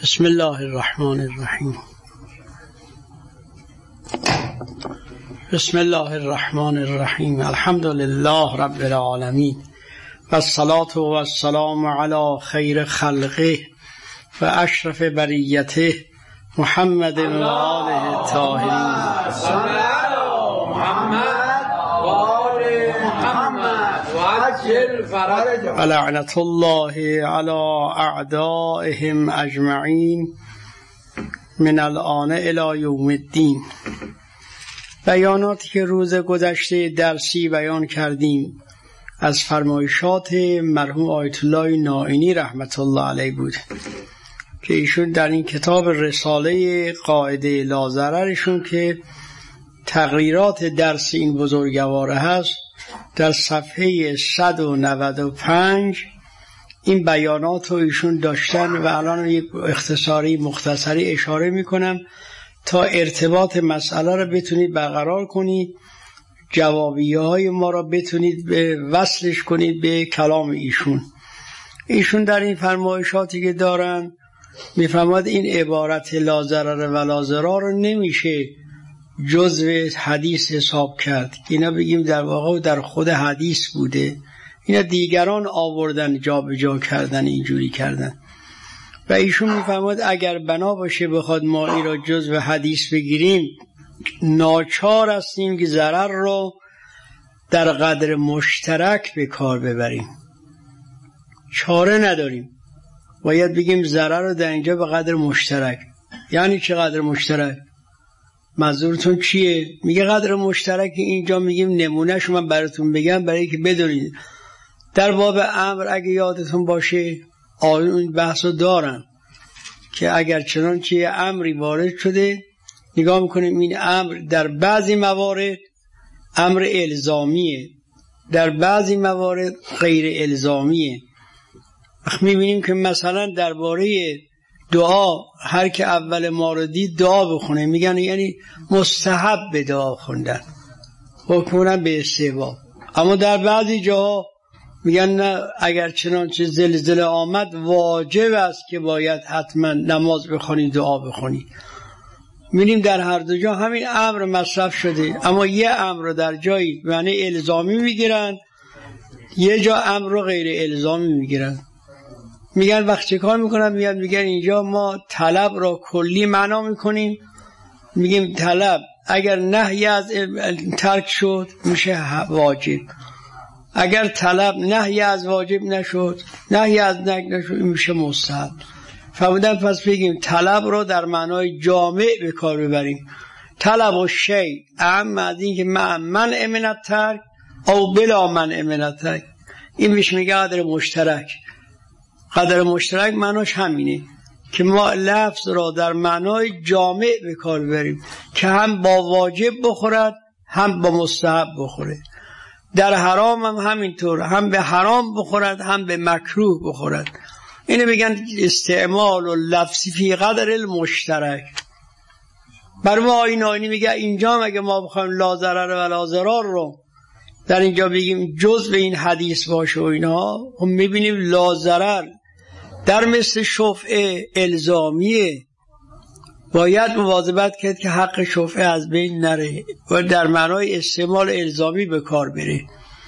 بسم الله الرحمن الرحیم. بسم الله الرحمن الرحیم. الحمد لله رب العالمین و الصلاة و السلام علی خیر خلقه و اشرف بریته محمد و آله الطاهرین. و لعنت الله علی اعدائهم اجمعین من الآن الی یوم الدین. بیاناتی که روز گذشته درسی بیان کردیم از فرمایشات مرحوم آیت الله نائینی رحمت الله علیه بود که ایشون در این کتاب رساله قاعده لاضررشون که تقریرات درس این بزرگواره هست در صفحه 195 این بیانات رو ایشون داشتن و الان یک اختصاری مختصری اشاره میکنم تا ارتباط مسئله رو بتونید برقرار کنید، جوابیه های ما رو بتونید وصلش کنید به کلام ایشون در این فرمایشاتی که دارن میفرماد این عبارت لا ضرر و لا ضرار رو نمیشه جزء حدیث حساب کرد. اینا بگیم در واقع در خود حدیث بوده، اینا دیگران آوردن جا به جا کردن، اینجوری کردن. و ایشون میفرماد اگر بنا باشه بخواد ما این را جزء حدیث بگیریم ناچار هستیم که ضرر رو در قدر مشترک به کار ببریم، چاره نداریم، باید بگیم ضرر رو در اینجا به قدر مشترک. یعنی چه قدر مشترک؟ منظورتون چیه؟ میگه قدر مشترک اینجا میگیم نمونهشو من براتون بگم برای که بدونید. در باب امر اگه یادتون باشه آیون این بحثو دارن که اگر چنانچه امری وارد شده نگاه میکنیم این امر در بعضی موارد امر الزامیه، در بعضی موارد غیر الزامیه. وقت میبینیم که مثلا درباره دعا هر که اول ما رو دید دعا بخونه، میگن یعنی مستحب به دعا خوندن، حکمونن به استحباب. اما در بعضی جاها میگن نه، اگر چنانچه زلزله آمد واجب است که باید حتما نماز بخونی دعا بخونی. می‌بینیم در هر دو جا همین امر مصرف شده، اما یه امر رو در جایی معنی الزامی میگیرن، یه جا امر رو غیر الزامی میگیرن. میگن وقت چه کار میکنن؟ میگن اینجا ما طلب را کلی معنا میکنیم، میگیم طلب اگر نهی از ترک شد میشه واجب، اگر طلب نهی از واجب نشد، نهی از نشد میشه مستحب. فرمودن پس بگیم طلب رو در معنای جامع به کار ببریم. طلب و شی اهم از این که من امنت ترک او بلا من امنت ترک، این میشه میگه قدر مشترک. قدر مشترک معناش همینه که ما لفظ را در معنای جامع به کار ببریم که هم با واجب بخورد هم با مستحب بخوره. در حرام هم همینطور، هم به حرام بخورد هم به مکروه بخورد. اینو میگن استعمال و لفظی فی قدر المشترک. بر ما آیین میگه اینجا اگه ما بخوایم لا ضرر و لا ضرار رو در اینجا بگیم جزء این حدیث باشه و اینا، خب میبینیم لا ضرر در مثل شفعه الزامیه، باید مواظبت کرد که حق شفعه از بین نره و در معنای استعمال الزامی به کار بره.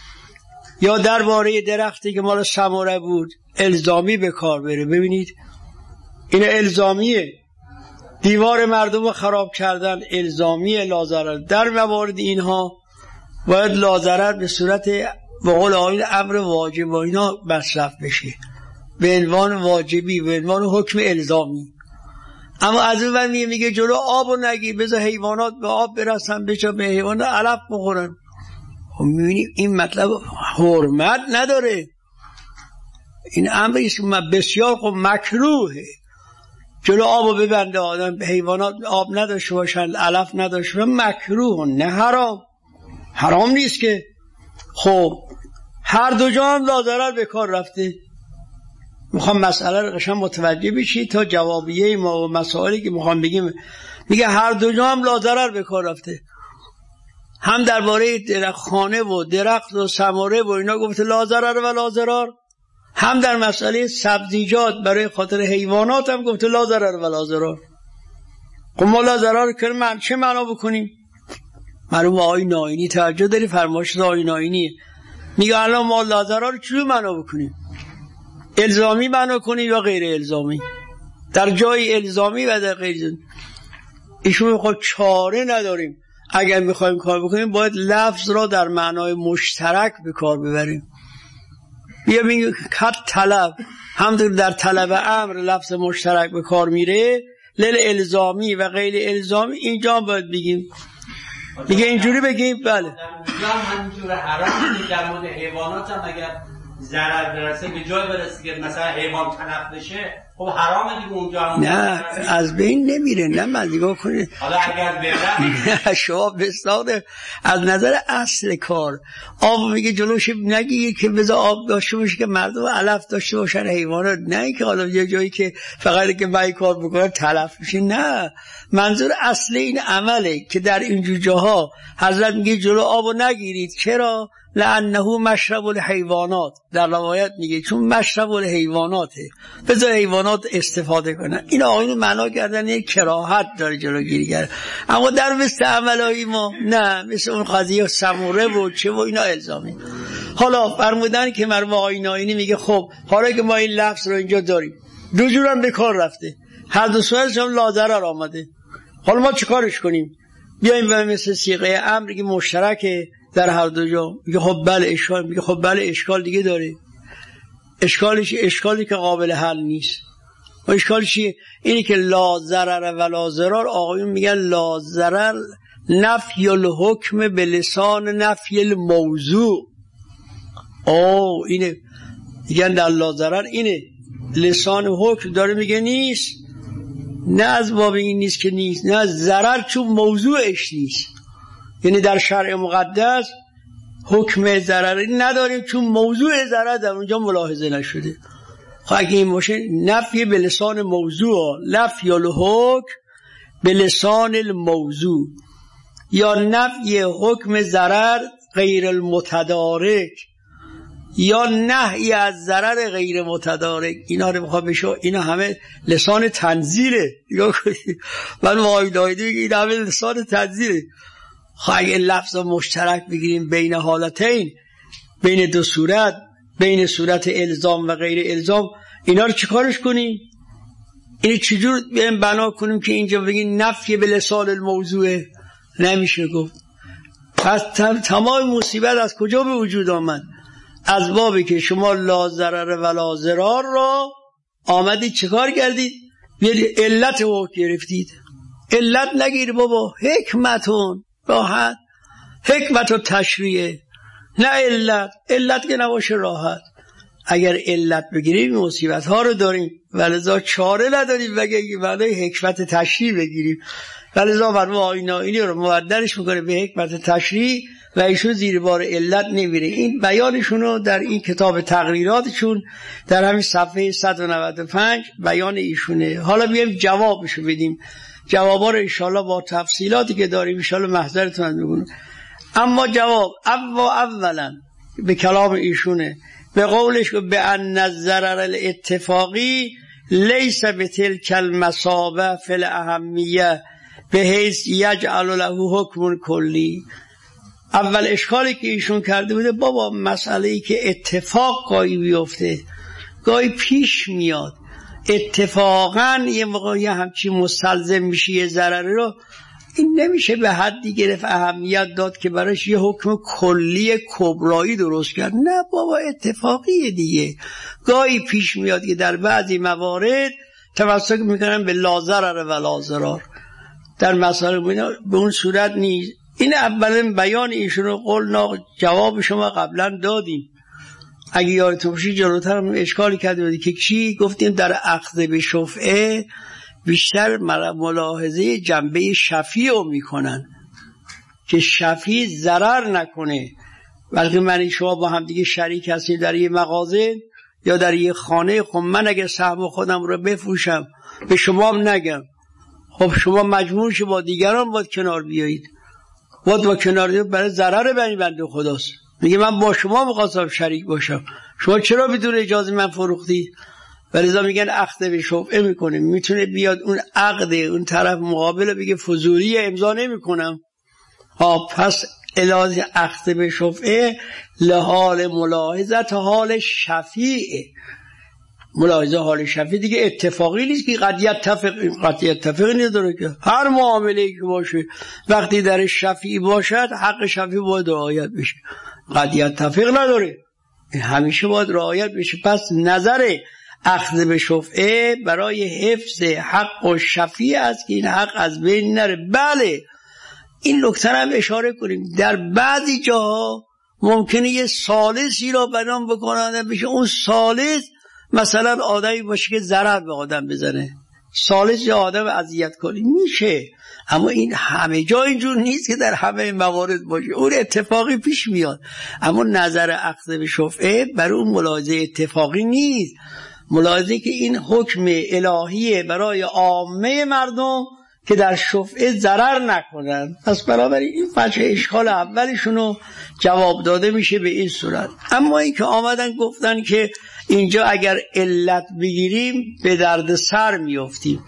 یا درباره درختی که مال ثمره بود الزامی به کار بره. ببینید این الزامیه، دیوار مردم رو خراب کردن الزامیه لا ضرر. در موارد اینها باید لا ضرر به صورت به قول آیین امر واجب و اینا مصرف بشه به عنوان واجبی، به عنوان حکم الزامی. اما از اون ور میگه جلو آب و نگی، بذار حیوانات به آب برسن، بچه به حیوانات علف بخورن. خب میبینیم این مطلب حرمت نداره، این امری است بسیار خب مکروهه. جلو آبو ببنده آدم، حیوانات آب نداشته باشن، علف نداشته باشن، مکروه نه حرام. حرام نیست که. خب هر دو جا هم لا ضرر به کار رفته. میخوام مسئله رو قشنگ متوجه بشی تا جوابیه ما و مسائلی که میخوام بگیم. میگه هر دو جا هم لا ضرر به کار رفته، هم درباره درخت خانه و درخت و ثمره و اینا گفته لا ضرر و لا ضرار، هم در مسئله سبزیجات برای خاطر حیوانات هم گفته لا ضرر ولا ضرار. خب ما لا ضرر کنیم چه معنا بکنیم؟ معلوم آقای ناینی توجه داری، فرمایش آقای ناینیه، میگه الان ما لا ضرر چجوری معنا بکنیم؟ الزامی معنا کنیم یا غیر الزامی؟ در جای الزامی و در غیر الزامی. ایشون میگه چاره نداریم، اگر میخوایم کار بکنیم باید لفظ را در معنای مشترک به کار ببریم. بیا میگه کت طلب، همونطور در طلب امر لفظ مشترک به کار میره، الزامی و غیر الزامی اینجا باید بگیم. دیگه اینجوری بگیم بله. یا همینجور حرام در مورد حیوانات هم اگر ضرر برسه به جای برسه که مثلا حیوان تلف بشه، خب حرامه دیگه اونجا هم. نه از بین نمیره. نه من نگاه کنید حالا اگر بره شما بستاده از نظر اصل کار آب میگه جلوش نگیه که بذار آب داشته باشه که مردم علف داشته باشن حیوانات، نه که حالا یه جایی که فقط که من کار بکنم تلف میشه. نه، منظور اصل این عمله که در اینجور جاها حضرت میگه جلو آبو نگیرید. چرا؟ لانه مشرب الحیوانات، در روایت میگه چون مشرب الحیواناته، بذار حیوانات استفاده کنن. این آقایون معنا کردن یک کراهت داره جلوگیری کرد، اما در مثل عملایی ما نه، مثل اون قضیه سموره و چه و اینا الزامی. حالا فرمودن که مرحوم آقای ناینی میگه خب حالا که ما این لفظ رو اینجا داریم دو جورم به کار رفته، هر دو صورتش هم لا ضرر آمده، حالا ما چیکارش کنیم؟ بیایم و مثل صیغه امر که مشترکه در هر دو جا. میگه خب بله اشکال، میگه خب بله اشکال دیگه داره. اشکالی که قابل حل نیست. و اشکالش چیه؟ اینی که لا ضرر ولا ضرار، آقایون میگن لا ضرر نفی الحکم به لسان نفی الموضوع. اینه میگن در لا ضرر اینه لسان حکم داره میگه نیست، نه از باب این نیست که نیست، نه ضرر چون موضوعش نیست. یعنی در شرع مقدس حکم ضرری نداریم چون موضوع ضرر در اونجا ملاحظه نشده. خب اگه این باشه نفی به لسان موضوع، نفی الحکم به لسان الموضوع، یا نفی حکم ضرر غیر المتدارک، یا نهی از ضرر غیر متدارک. اینا رو بخواه بشه، اینا همه لسان تنزیله. من واقعی این همه لسان تنزیله. اگه لفظ مشترک بگیریم بین حالتین، بین دو صورت، بین صورت الزام و غیر الزام، اینا رو چیکارش کنیم؟ این چجور بنا کنیم که اینجا بگیم نفی به لسان الموضوع؟ نمیشه گفت. پس تمام مصیبت از کجا به وجود آمد؟ از بابی که شما لا ضرر ولا ضرار را آمدید چیکار کردید؟ علت حکم گرفتید. علت نگیر بابا، حکمتون راحت، حکمت و تشریعه، نه علت که نباشه راحت. اگر علت بگیریم مصیبت ها رو داریم، ولذا چاره نداریم بگه معنای حکمت تشریع بگیریم. ولذا مرحوم آقای ناینی رو مبدلش میکنه به حکمت تشریع و ایشون زیر بار علت نمیره. این بیانشون رو در این کتاب تقریراتشون در همین صفحه 195 بیان ایشونه. حالا بیایم جوابشو بدیم. جوابا رو انشاءالله با تفصیلاتی که داریم انشاءالله محضرتون میگونم. اما جواب اولا به کلام ایشونه، به قولش به ان الضرر الاتفاقی لیس بتلک المثابه فی الاهمیه به حیث یجعل له حکم کلی. اول اشکالی که ایشون کرده بوده بابا مسئله‌ای که اتفاق گاهی بیفته، گاهی پیش میاد، اتفاقا یه موقعی همچی مستلزم میشه یه ضرری رو، این نمیشه به حدی گرفت اهمیت داد که براش یه حکم کلی کبرایی درست کرد. نه بابا اتفاقیه دیگه. گاهی پیش میاد که در بعضی موارد توسط میکنن به لا ضرر ولا ضرار، در مسائل به اون صورت نیست. این اولین بیان ایشون رو قلنا جواب شما قبلا دادیم. اگه یادتون باشه جلوتر هم اشکالی کرده بودی که چی گفتیم؟ در اخذ به شفعه بیشتر ملاحظه جنبه شفیع رو میکنن که شفیع ضرر نکنه. بلکه من شما با هم دیگه شریک هستیم در یه مغازه یا در یه خانه، خب من اگر سهم خودم رو بفروشم به شما هم نگم، خب شما مجبور شید با دیگران باید کنار بیایید، باید با کنار بیایید، برای ضرر بنی بنده خداست. میگه من با شما می‌خواستم شریک باشم، شما چرا بدون اجازه من فروختی؟ ولذا میگن عقد به شفعه میکنه. میتونه بیاد اون عقد اون طرف مقابل بگه فضولی امضا نمیکنم. پس علاج عقد به شفعه لحال ملاحظت حال شفیع. ملاحظه حال شفیع دیگه اتفاقی نیست که قضیت تفق نداره که هر معامله که باشه وقتی در شفیع باشد حق شفیع باید رعایت بشه. قضیت تفق نداره، همیشه باید رعایت بشه. پس نظر اخذ به شفعه برای حفظ حق و شفیع است که این حق از بین نره. بله این نکته هم اشاره کنیم، در بعضی جاها ممکنه یه ثالثی را بیان بکنن بشه اون ثالث مثلا آدمی باشه که ضرر به آدم بزنه، ثالث یا آدم اذیت کنه میشه، اما این همه جا اینجور نیست که در همه موارد باشه، اون اتفاقی پیش میاد. اما نظر اخذ به شفعه برای اون ملاحظه اتفاقی نیست، ملاحظه که این حکم الهیه برای عامه مردم که در شفعه ضرر نکنن. پس بنابراین این وجه اشکال اولشونو جواب داده میشه به این صورت. اما این که آمدن گفتن که اینجا اگر علت بگیریم به درد سر میافتیم،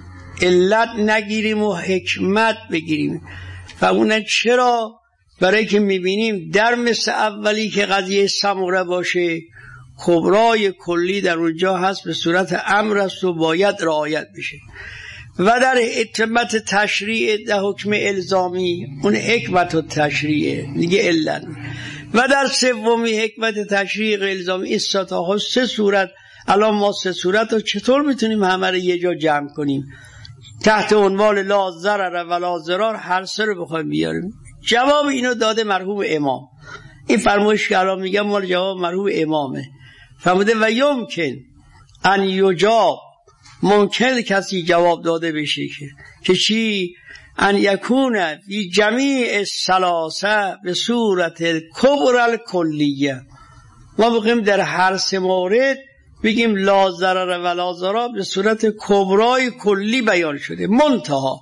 علت نگیریم و حکمت بگیریم. فهمونن چرا؟ برای که میبینیم در مثل اولی که قضیه سموره باشه کبرای کلی در اونجا هست، به صورت امر است و باید رعایت بشه. و در اتمت تشریع در حکم الزامی اون حکمت و تشریع دیگه علت. و در سومی حکمت تشریع الزامی این ستاها سه صورت. الان ما سه صورت رو چطور میتونیم همه رو یه جا جمع کنیم تحت عنوان لا ضرر و لا ضرار هر سه رو بخوایم بیاریم؟ جواب اینو داده مرحوم امام. این فرمایش که الان میگم مال جواب مرحوم امامه. فرموده و یمکن ان یجاب، ممکن کسی جواب داده بشه که چی؟ ان یکونه فی جمیع الثلاثه به صورت الکبر الکلیه. ما بگیم در هر سه مورد بگیم لا ضرر و لا ضرار به صورت کبرای کلی بیان شده، منتها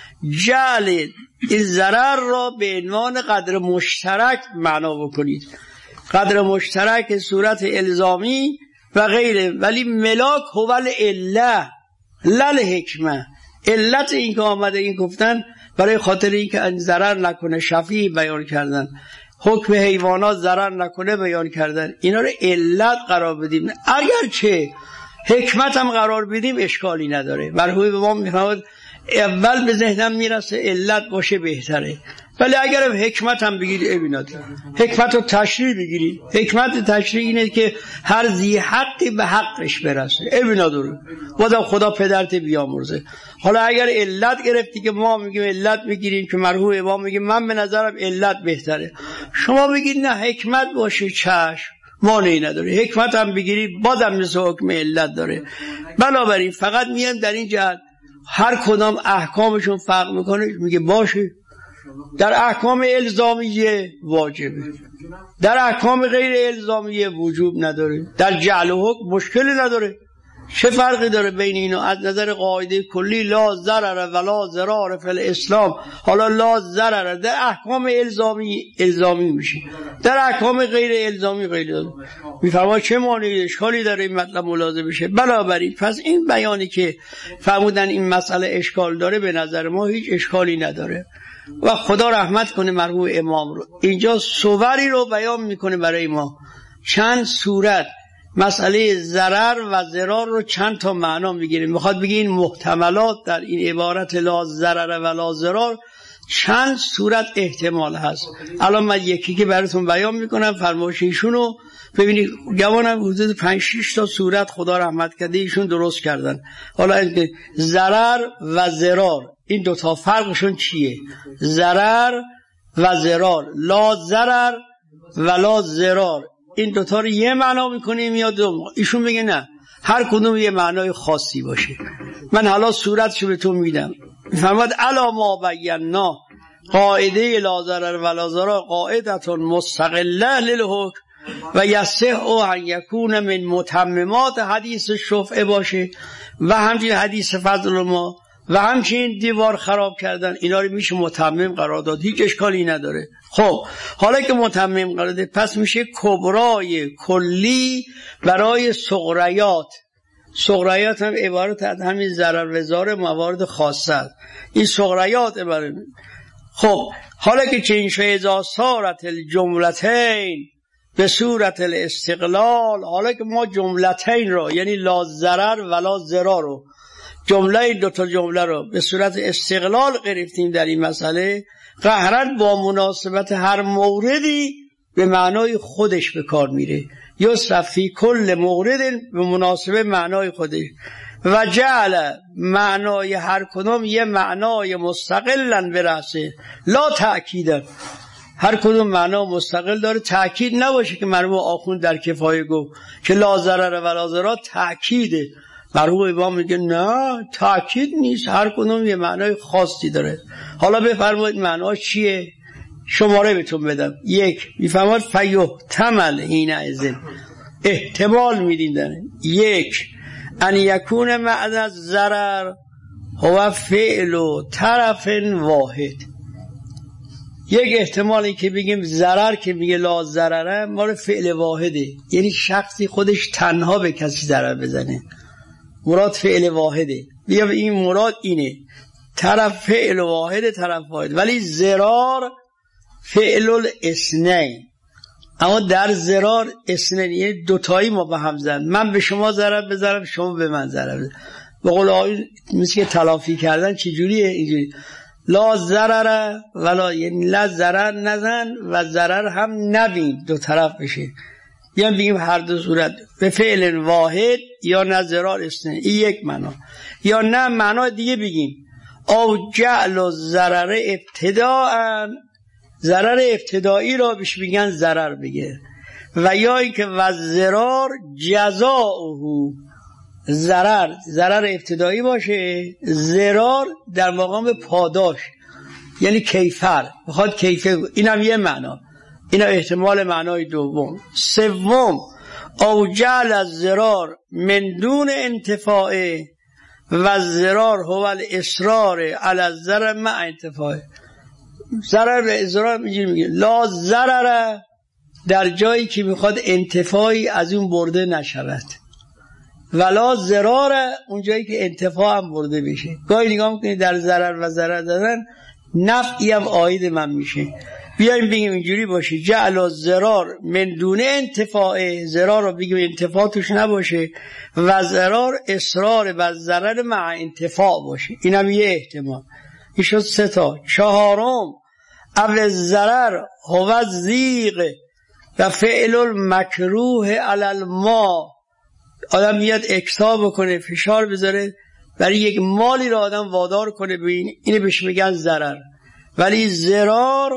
جعل این ضرر را به عنوان قدر مشترک معنا بکنید، قدر مشترک صورت الزامی و غیره، ولی ملاک هو العله لل حکمه. علت این که آمده این گفتن برای خاطر این که ضرر نکنه شفیع بیان کردن، حکم حیوانات ضرر نکنه بیان کردن، اینا رو علت قرار بدیم. اگرچه حکمت هم قرار بدیم اشکالی نداره. مرحوم به ما میفرماد اول به ذهنم میرسه علت باشه بهتره، ولی اگر حکمت هم بگیری ابینات حکمت رو تشریع بگیری، حکمت تشریع اینه که هر ذی حقی به حقش برسه. ابینات رو بازم خدا پدرت بیامرزه. حالا اگر علت گرفتی که ما میگیم علت میگیریم که مرحوم امام میگه من به نظرم علت بهتره، شما بگید نه حکمت باشه چشم مانعی نداره، حکمت هم بگیری بازم مثل حکم علت داره. بنابراین فقط میام در این جهت هر کدام احکامشون فرق میکنه میگه باشه. در احکام الزامیه واجبه، در احکام غیر الزامیه وجوب نداره، در جعل حکم مشکلی نداره. چه فرقی داره بین اینا؟ از نظر قاعده کلی لا ضرر و لا ضرار فی الاسلام، حالا لا ضرر در احکام الزامی میشه، در احکام غیر الزامی غیر داره. میفرما چه مانعی اشکالی داره این مطلب ملاحظه بشه؟ بنابراین پس این بیانی که فرمودن این مسئله اشکال داره به نظر ما هیچ اشکالی نداره و خدا رحمت کنه مرحوم امام رو. اینجا صوری رو بیان میکنه برای ما، چند صورت مسئله ضرر و ضرار رو چند تا معنا میگیره. میخواد بگه این محتملات در این عبارت لا ضرر و لا ضرار چند صورت احتمال هست. الان من یکی که براتون بیان میکنم، فرمایش ایشونو ببینید. جوانم حدود 5-6 تا صورت خدا رحمت کرده ایشون درست کردن. حالا ضرر و ضرار این دوتا فرقشون چیه؟ ضرر و ضرار، لا ضرر و لا ضرار، این دوتا رو یه معنا میکنیم یا دو؟ ایشون میگه نه هر کدوم یه معنای خاصی باشه. من حالا صورتشو به تو میدم. میفرماد الا ما بینا قاعده لا ضرر و لا ضرار قاعدتون مستقله للحکم و یصح ان یکون من متممات حدیث شفعه باشه و همچنین حدیث فضل ما و همچنین دیوار خراب کردن، اینا رو میشه متمم قرار داد، هیچ اشکالی نداره. خب حالا که متمم قرار داد پس میشه کبرای کلی برای صغریات. صغریات هم عبارت از همین ضرر و ضرار موارد خاصه است. این صغریات عبارت. خب حالا که چنین شد اذا صارت الجملتین به صورت الاستقلال، حالا که ما جملتین رو یعنی لا ضرر ولا ضرار رو، جمله دوتا جمله رو به صورت استقلال گرفتیم در این مسئله، قهرن با مناسبت هر موردی به معنای خودش به کار میره. یصرف فی کل مورد به مناسبه معنای خودش و جعل معنای هر کدوم یه معنای مستقلن برسه لا تأکیدن. هر کدوم معنا مستقل داره، تأکید نباشه که مرحوم آخوند در کفایه گفت که لا ضرر ولا ضرار تأکیده. مرحوم امام میگه نه تأکید نیست، هر کدوم یه معنای خاصی داره. حالا بفرمایید معنا چیه؟ شماره بهتون بدم. یک میفرماد فیحتمل حینئذ، احتمال میدین داره. یک ان یکون معنی الضرر هو فعل طرف واحد. یک احتمالی که بگیم ضرر که میگه لا ضرره مال فعل واحده، یعنی شخصی خودش تنها به کسی ضرر بزنه، مراد فعل واحده. بیا این مراد اینه، طرف فعل واحد طرف واحد، ولی ضرار فعل الاثنین. اما در ضرار اثنین یعنی دوتایی ما به هم زن، من به شما ضرر بزنم شما به من ضرر بزنم. به قول آقای مثل که تلافی کردن چجوریه؟ اینجوری لا ضرر ولا، یعنی لا ضرر نزن و ضرر هم نبین، دو طرف بشه. یا بگیم هر دو صورت به فعل واحد یا نه ضرار اثنین، این یک معنا. یا نه معنا دیگه بگیم او جعل ضرر ابتداء، ضرر ابتدایی را بهش میگن ضرر بگیر. و یا اینکه و ضرار جزاؤه، ضرر ابتدایی باشه، ضرار در مقام پاداش یعنی کیفر، بخواد کیفر. اینم یه معنا، اینا احتمال معنای دوم. سوم او جعل الضرار من دون انتفاع و الضرار هو الاصرار علی الضرر مع انتفاع. ضرر به اضرار میگه لا ضرر در جایی که میخواد انتفاعی از اون برده نشود، ولا ضرار اون جایی که انتفاع هم برده بشه. گاهی نگاه میکنید در ضرر و ضرر دادن نفعی هم عاید من میشه. بیایم بگیم اینجوری باشه جعل الضرار من دون انتفاع، ضرار رو بگیم انتفاع توش نباشه، و ضرار اصرار و ضرر مع انتفاع باشه. اینم یه احتمال. این شد سه تا. چهارم اول ضرر هو الضیق و فعل المکروه علی الماء. آدم میاد اکسا بکنه، فشار بذاره برای یک مالی را آدم وادار کنه ببین، اینو بهش میگن ضرر. ولی ضرار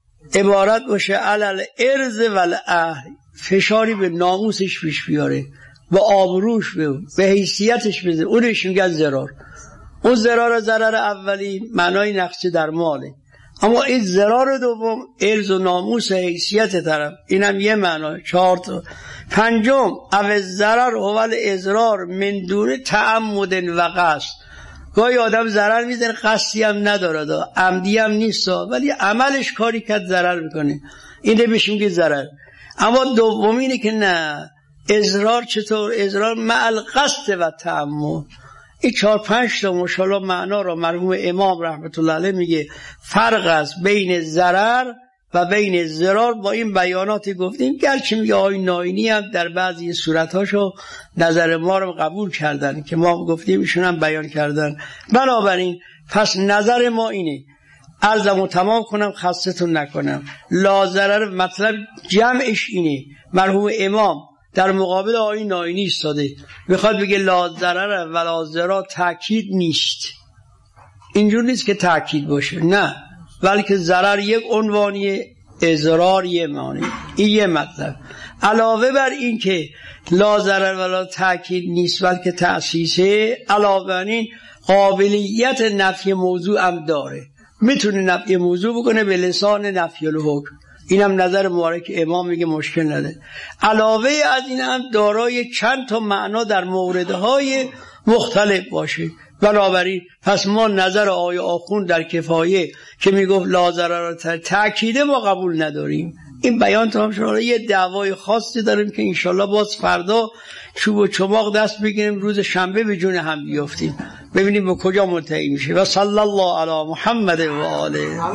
عبارت باشه علی الارض و الاهل، فشاری به ناموسش پیش بیاره، به آبروش، به حیثیتش بزنه، اونش میگن ضرار. اون ضرار اولی معنای نقصی در ماله، اما این ضرار دوم ارز و ناموس حیثیت طرف، اینم یه معنی. چهار تا. پنجم او ضرر هو الاضرار من دون تعمد و قصد. گاهی آدم ضرر میزنه قصدی هم نداره، عمدی هم نیست، ولی عملش کاری کرد ضرر میکنه، اینه بهش میگه ضرر. اما دوم اینه که نه، اضرار چطور؟ اضرار مع القصد و تعمد. این 4-5 تا ماشاءالله معنا رو مرحوم امام رحمت الله علیه میگه فرق است بین ضرر و بین ضرار. با این بیاناتی گفتیم، گرچه میگه آقای ناینی هم در بعضی صورتاشو نظر ما رو قبول کردن که ما گفتیم ایشون هم بیان کردن. بنابراین پس نظر ما اینه، عرضمو تمام کنم خستتون نکنم، لا ضرر مطلب جمعش اینه. مرحوم امام در مقابل آقای ناینی ایستاده، میخواد بگه لا ضرر ولا ضرار تأکید نیست. اینجور نیست که تأکید باشه، نه، بلکه ضرر یک عنوانیه، اضرار یه معنی. این یه مطلب. علاوه بر این که لا ضرر ولا تأکید نیست بلکه تأسیسه، علاوه بر این قابلیت نفی موضوع هم داره، میتونه نفی موضوع بکنه به لسان نفی الحکم. اینم نظر مبارک امام میگه مشکل نداره. علاوه از این هم دارای چند تا معنا در موردهای مختلف باشه. بنابراین پس ما نظر آقای آخوند در کفایه که میگفت لا ضرر تأکیده ما قبول نداریم. این بیان تمام شد. یه دعوای خاصی داریم که انشالله باز فردا چوب و چماق دست بگیریم، روز شنبه به جون هم بیافتیم، ببینیم به کجا منتهی میشه. و صلی الله علی محمد و آله.